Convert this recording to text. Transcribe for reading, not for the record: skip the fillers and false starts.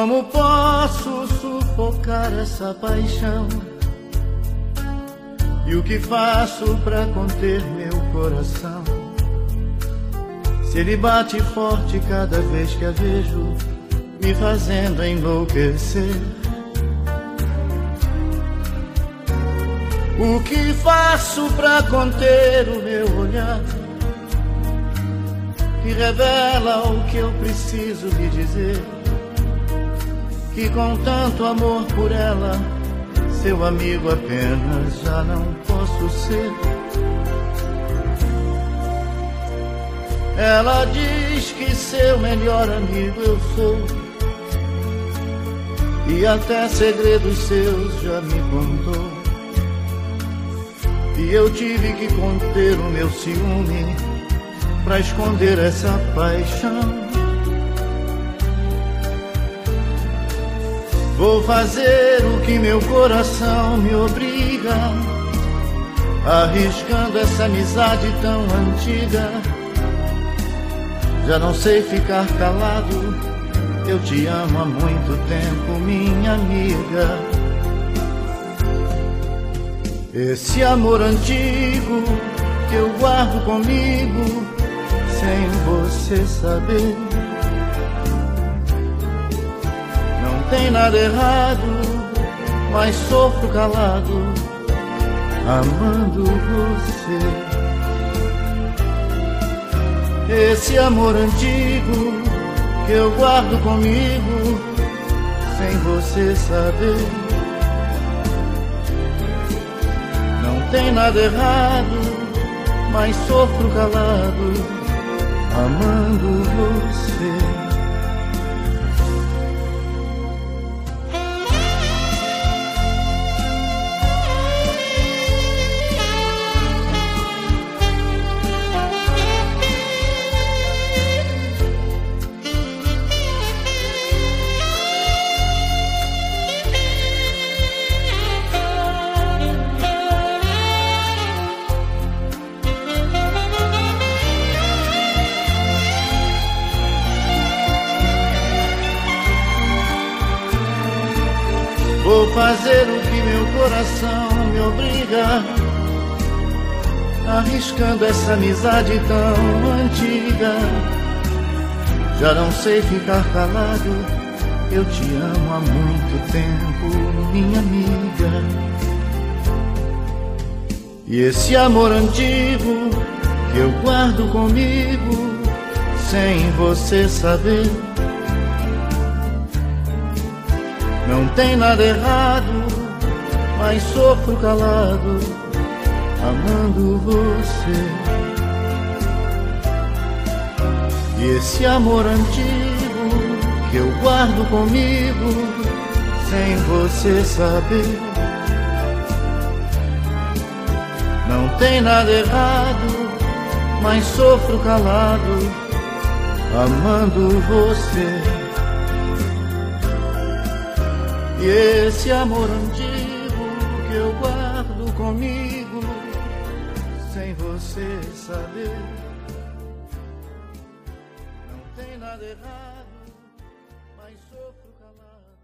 Como posso sufocar essa paixão? E o que faço pra conter meu coração? Se ele bate forte cada vez que a vejo, me fazendo enlouquecer. O que faço pra conter o meu olhar, que revela o que eu preciso lhe dizer? Que com tanto amor por ela, seu amigo apenas já não posso ser. Ela diz que seu melhor amigo eu sou, e até segredos seus já me contou. E eu tive que conter o meu ciúme pra esconder essa paixão. Vou fazer o que meu coração me obriga, arriscando essa amizade tão antiga. Já não sei ficar calado, eu te amo há muito tempo, minha amiga. Esse amor antigo que eu guardo comigo, sem você saber. Não tem nada errado, mas sofro calado, amando você. Esse amor antigo que eu guardo comigo, sem você saber. Não tem nada errado, mas sofro calado, amando você. Vou fazer o que meu coração me obriga, arriscando essa amizade tão antiga. Já não sei ficar calado, eu te amo há muito tempo, minha amiga. E esse amor antigo que eu guardo comigo, sem você saber. Não tem nada errado, mas sofro calado, amando você. E esse amor antigo que eu guardo comigo, sem você saber. Não tem nada errado, mas sofro calado, amando você. E esse amor antigo que eu guardo comigo, sem você saber. Não tem nada errado, mas sofro calado.